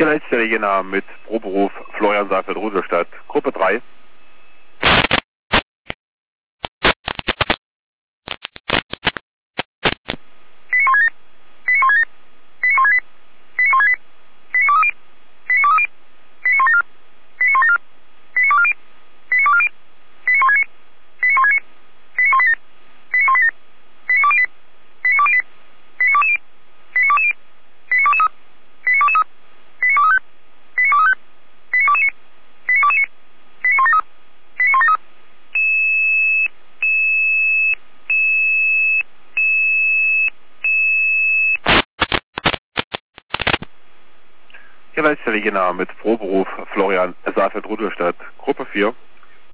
Hier Leitstelle Jena mit Proberuf Florian Saalfeld-Rudolstadt, Gruppe 3. Hier Leitstelle Jena mit Proberuf Florian Saalfeld-Rudolstadt, Gruppe 4.